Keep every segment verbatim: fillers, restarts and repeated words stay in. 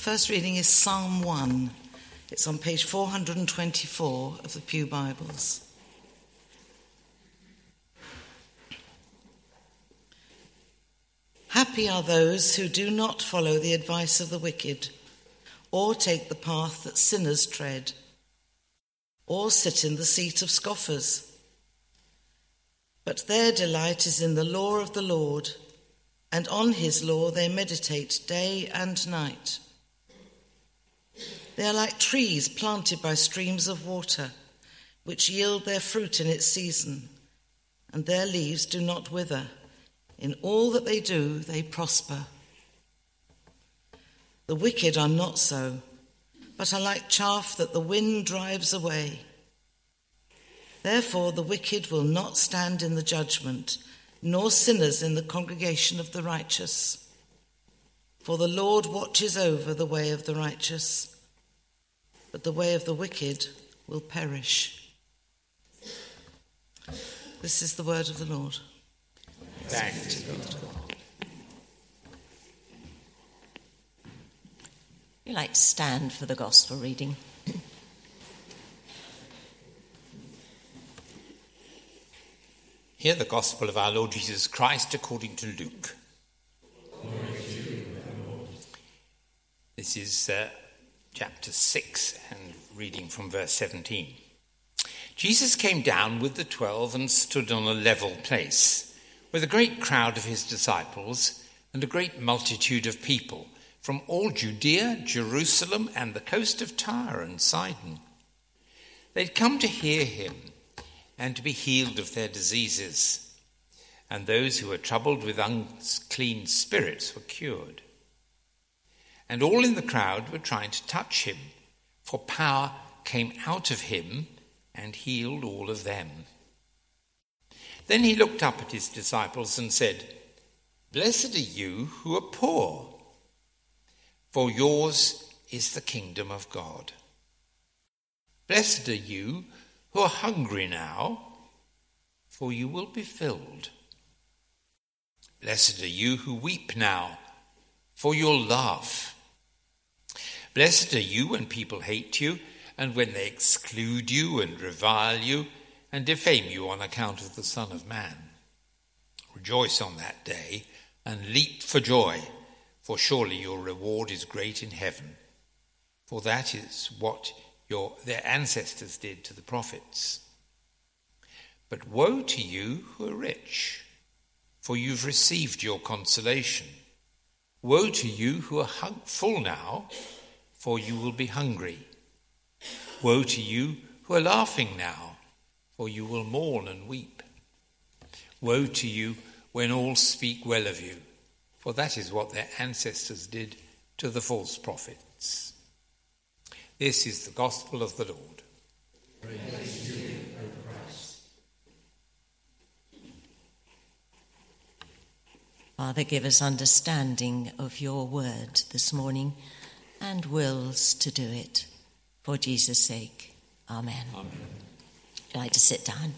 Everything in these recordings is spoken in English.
first reading is Psalm one. It's on page four hundred twenty-four of the Pew Bibles. Happy are those who do not follow the advice of the wicked, or take the path that sinners tread, or sit in the seat of scoffers. But their delight is in the law of the Lord, and on his law they meditate day and night. They are like trees planted by streams of water, which yield their fruit in its season, and their leaves do not wither. In all that they do, they prosper. The wicked are not so, but are like chaff that the wind drives away. Therefore the wicked will not stand in the judgment, nor sinners in the congregation of the righteous. For the Lord watches over the way of the righteous, but the way of the wicked will perish. This is the word of the Lord. Thanks be to God. You like to stand for the gospel reading. Hear the gospel of our Lord Jesus Christ according to Luke. This is uh, chapter six and reading from verse seventeen. Jesus came down with the twelve and stood on a level place with a great crowd of his disciples and a great multitude of people from all Judea, Jerusalem, and the coast of Tyre and Sidon. They'd come to hear him and to be healed of their diseases, and those who were troubled with unclean spirits were cured. And all in the crowd were trying to touch him, for power came out of him and healed all of them. Then he looked up at his disciples and said, "Blessed are you who are poor, for yours is the kingdom of God. Blessed are you who are hungry now, for you will be filled. Blessed are you who weep now, for you'll laugh. Blessed are you when people hate you, and when they exclude you and revile you, and defame you on account of the Son of Man. Rejoice on that day, and leap for joy, for surely your reward is great in heaven. For that is what your their ancestors did to the prophets. But woe to you who are rich, for you've received your consolation. Woe to you who are hung- full now, for you will be hungry. Woe to you who are laughing now, for you will mourn and weep. Woe to you when all speak well of you, for that is what their ancestors did to the false prophets." This is the gospel of the Lord. Praise to you, O Christ. Father, give us understanding of your word this morning and wills to do it. For Jesus' sake. Amen. Amen. Would you like to sit down?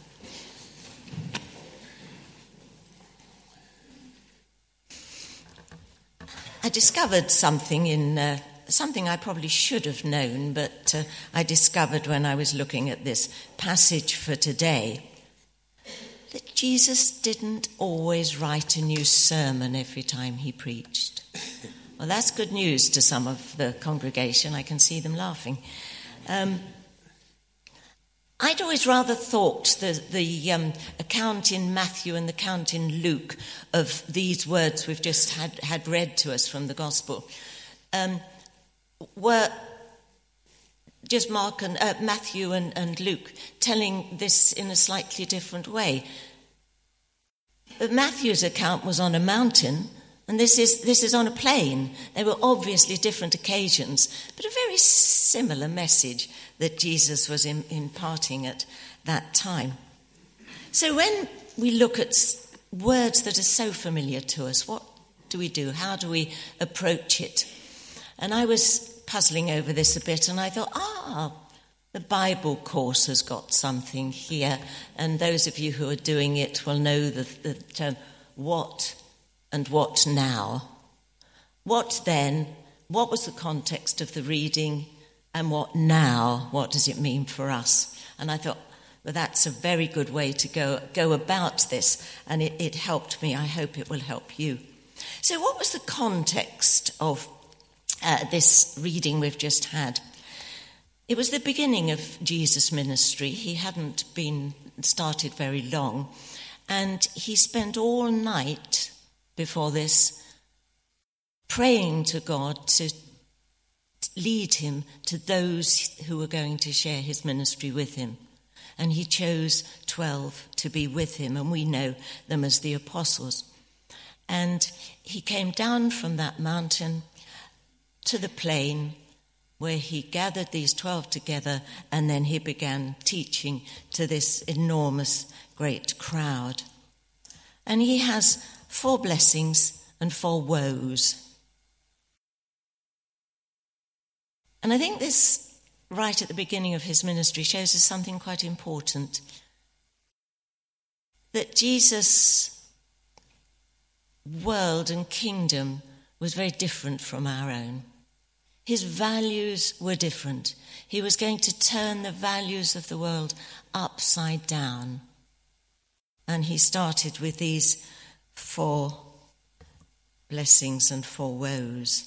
I discovered something in uh, something I probably should have known, but uh, I discovered when I was looking at this passage for today that Jesus didn't always write a new sermon every time he preached. Well, that's good news to some of the congregation. I can see them laughing. Um, I'd always rather thought the, the um, account in Matthew and the account in Luke of these words we've just had, had read to us from the Gospel um, were just Mark and uh, Matthew and, and Luke telling this in a slightly different way. But Matthew's account was on a mountain, and this is this is on a plain. They were obviously different occasions, but a very similar message that Jesus was in, imparting at that time. So when we look at words that are so familiar to us, what do we do? How do we approach it? And I was puzzling over this a bit, and I thought, ah, the Bible course has got something here, and those of you who are doing it will know the, the term what and what now. What then what was the context of the reading and what now, what does it mean for us? And I thought, well, that's a very good way to go, go about this, and it, it helped me. I hope it will help you. So what was the context of uh, this reading we've just had? It was the beginning of Jesus' ministry. He hadn't been started very long, and he spent all night before this praying to God to lead him to those who were going to share his ministry with him. And he chose twelve to be with him, and we know them as the apostles. And he came down from that mountain to the plain where he gathered these twelve together, and then he began teaching to this enormous, great crowd. And he has four blessings and four woes. And I think this, right at the beginning of his ministry, shows us something quite important. That Jesus' world and kingdom was very different from our own. His values were different. He was going to turn the values of the world upside down. And he started with these four blessings and four woes.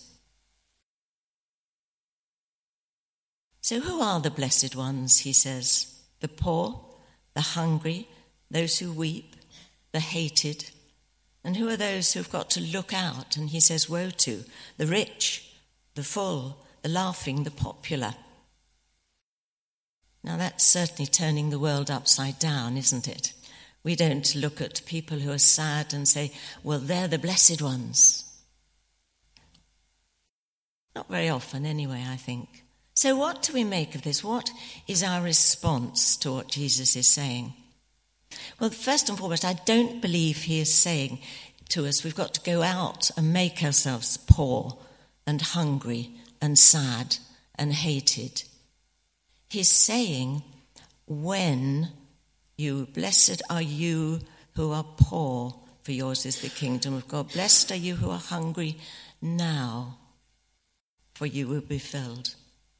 So who are the blessed ones, he says? The poor, the hungry, those who weep, the hated. And who are those who've got to look out? And he says, woe to the rich, the full, the laughing, the popular. Now that's certainly turning the world upside down, isn't it? We don't look at people who are sad and say, well, they're the blessed ones. Not very often anyway, I think. So what do we make of this? What is our response to what Jesus is saying? Well, first and foremost, I don't believe he is saying to us we've got to go out and make ourselves poor and hungry and sad and hated. He's saying, when you, blessed are you who are poor, for yours is the kingdom of God. Blessed are you who are hungry now, for you will be filled.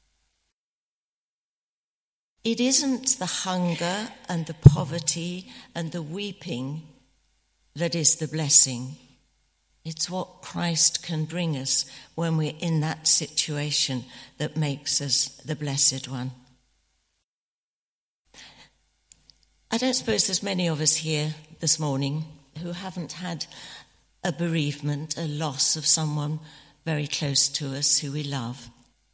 It isn't the hunger and the poverty and the weeping that is the blessing. It's what Christ can bring us when we're in that situation that makes us the blessed one. I don't suppose there's many of us here this morning who haven't had a bereavement, a loss of someone very close to us who we love.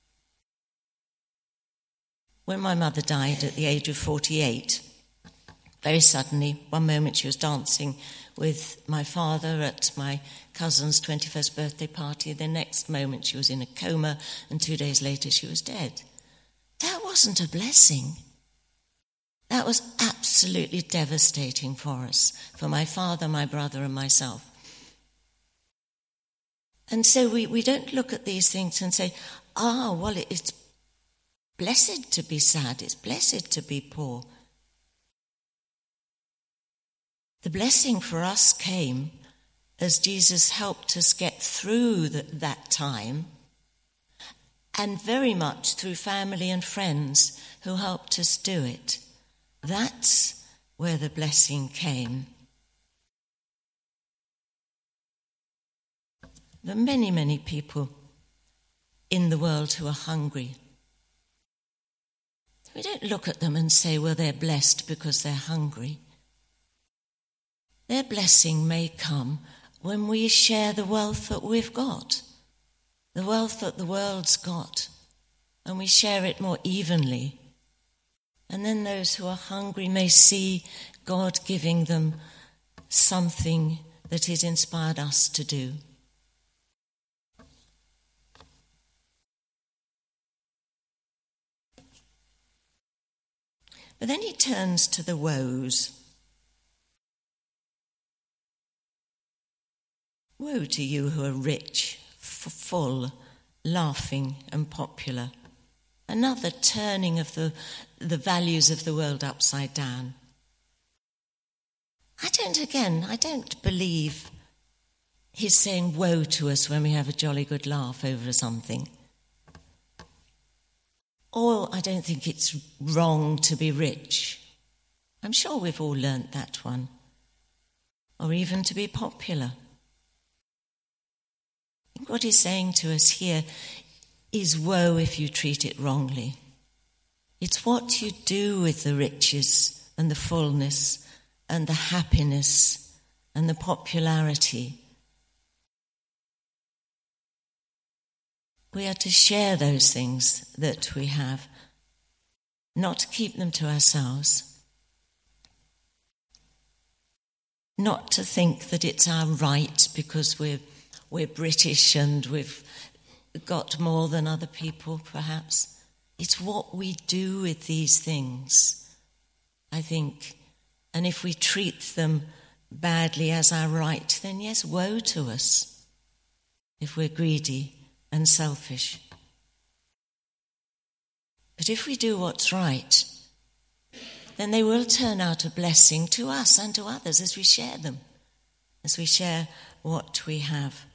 When my mother died at the age of forty-eight, very suddenly, one moment she was dancing with my father at my cousin's twenty-first birthday party, the next moment she was in a coma, and two days later she was dead. That wasn't a blessing. That was absolutely devastating for us, for my father, my brother, and myself. And so we, we don't look at these things and say, ah, oh, well, it's blessed to be sad, it's blessed to be poor. The blessing for us came as Jesus helped us get through the, that time, and very much through family and friends who helped us do it. That's where the blessing came. There are many, many people in the world who are hungry. We don't look at them and say, well, they're blessed because they're hungry. Their blessing may come when we share the wealth that we've got, the wealth that the world's got, and we share it more evenly. And then those who are hungry may see God giving them something that He's inspired us to do. But then he turns to the woes. Woe to you who are rich, f- full, laughing and popular. Another turning of the, the values of the world upside down. I don't, again, I don't believe he's saying woe to us when we have a jolly good laugh over something. Or I don't think it's wrong to be rich. I'm sure we've all learnt that one. Or even to be popular. I think what he's saying to us here is woe if you treat it wrongly. It's what you do with the riches and the fullness and the happiness and the popularity. We are to share those things that we have, not to keep them to ourselves, not to think that it's our right because we're we're British and we've got more than other people, perhaps. It's what we do with these things, I think. And if we treat them badly as our right, then yes, woe to us if we're greedy and selfish. But if we do what's right, then they will turn out a blessing to us and to others as we share them, as we share what we have.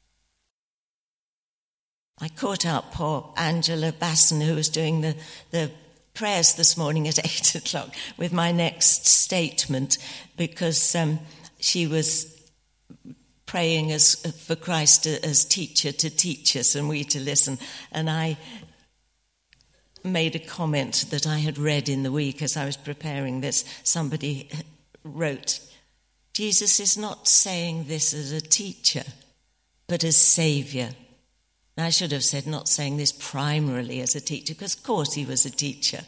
I caught up poor Angela Basson, who was doing the, the prayers this morning at eight o'clock, with my next statement, because um, she was praying as for Christ as teacher to teach us and we to listen. And I made a comment that I had read in the week as I was preparing this. Somebody wrote, Jesus is not saying this as a teacher, but as Saviour. And I should have said not saying this primarily as a teacher, because of course he was a teacher.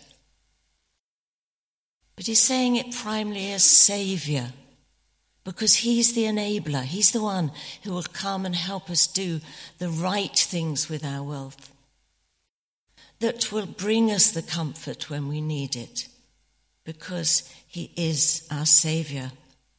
But he's saying it primarily as Saviour, because he's the enabler. He's the one who will come and help us do the right things with our wealth, that will bring us the comfort when we need it, because he is our Saviour.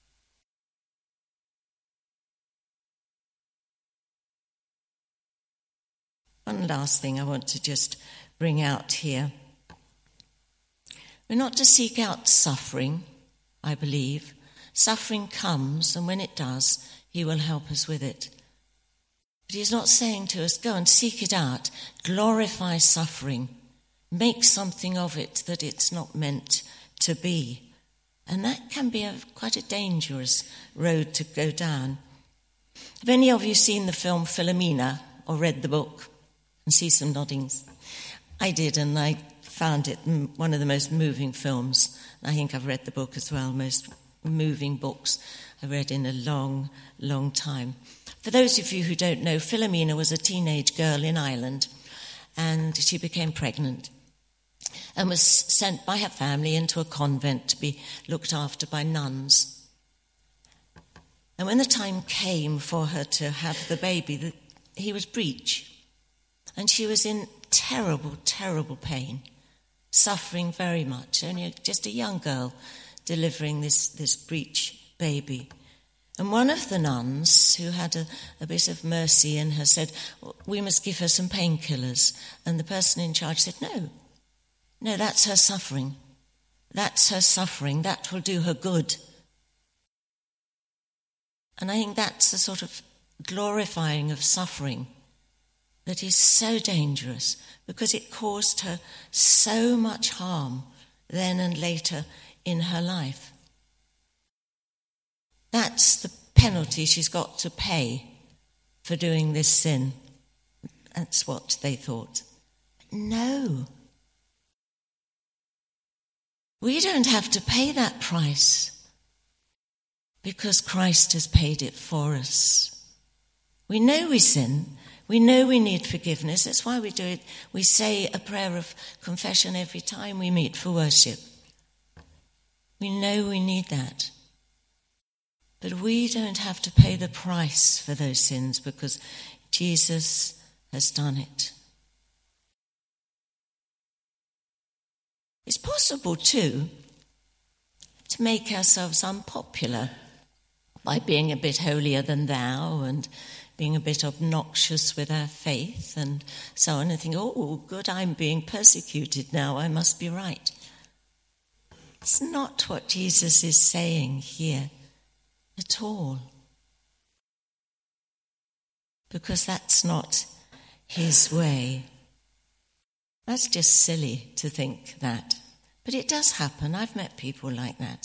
One last thing I want to just bring out here. We're not to seek out suffering, I believe. Suffering comes, and when it does, he will help us with it. But he's not saying to us, go and seek it out, glorify suffering, make something of it that it's not meant to be. And that can be a, quite a dangerous road to go down. Have any of you seen the film Philomena or read the book? And see some noddings. I did, and I found it one of the most moving films. I think I've read the book as well, most moving books I've read in a long, long time. For those of you who don't know, Philomena was a teenage girl in Ireland, and she became pregnant and was sent by her family into a convent to be looked after by nuns. And when the time came for her to have the baby, he was breech. And she was in terrible, terrible pain, suffering very much. Only just a young girl delivering this, this breech baby. And one of the nuns, who had a, a bit of mercy in her, said, we must give her some painkillers. And the person in charge said, no, no, that's her suffering. That's her suffering. That will do her good. And I think that's the sort of glorifying of suffering that is so dangerous, because it caused her so much harm then and later in her life. That's the penalty she's got to pay for doing this sin. That's what they thought. No. We don't have to pay that price, because Christ has paid it for us. We know we sin. We know we need forgiveness. That's why we do it. We say a prayer of confession every time we meet for worship. We know we need that. But we don't have to pay the price for those sins, because Jesus has done it. It's possible, too, to make ourselves unpopular by being a bit holier than thou and being a bit obnoxious with our faith and so on, and think, oh, good, I'm being persecuted now, I must be right. It's not what Jesus is saying here at all. because that's not his way. That's just silly to think that. But it does happen. I've met people like that.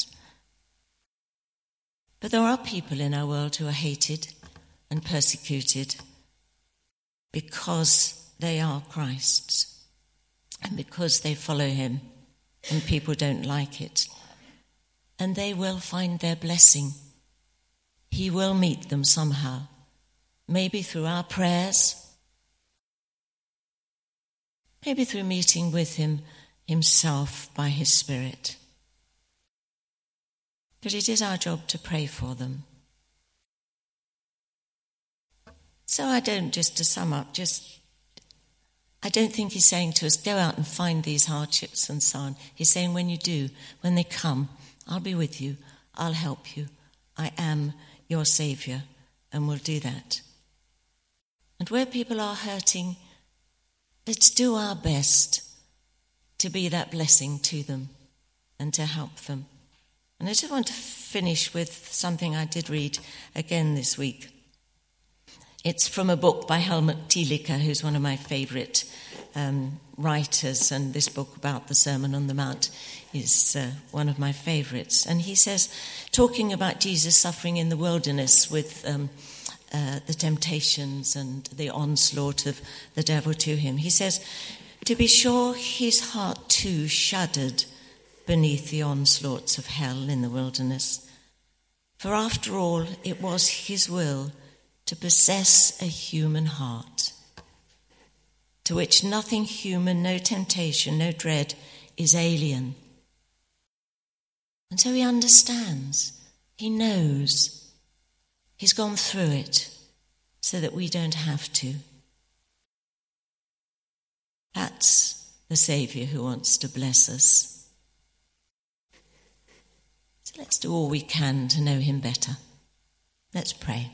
But there are people in our world who are hated and persecuted because they are Christ's and because they follow him, and people don't like it. And they will find their blessing. He will meet them somehow, maybe through our prayers, maybe through meeting with him himself by his Spirit. But it is our job to pray for them. So I don't, just to sum up, just, I don't think he's saying to us, go out and find these hardships and so on. He's saying when you do, when they come, I'll be with you, I'll help you. I am your Saviour, and we'll do that. And where people are hurting, let's do our best to be that blessing to them and to help them. And I just want to finish with something I did read again this week. It's from a book by Helmut Thielicke, who's one of my favourite um, writers, and this book about the Sermon on the Mount is uh, one of my favourites. And he says, talking about Jesus suffering in the wilderness with um, uh, the temptations and the onslaught of the devil to him, he says, to be sure his heart too shuddered beneath the onslaughts of hell in the wilderness. For after all, it was his will to possess a human heart, to which nothing human, no temptation, no dread is alien. And so he understands, he knows, he's gone through it so that we don't have to. That's the Saviour who wants to bless us. So let's do all we can to know him better. Let's pray.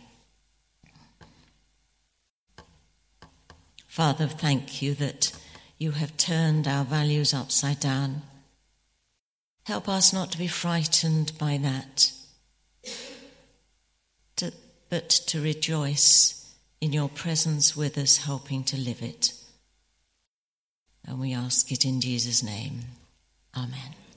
Father, thank you that you have turned our values upside down. Help us not to be frightened by that, to, but to rejoice in your presence with us, helping to live it. And we ask it in Jesus' name. Amen.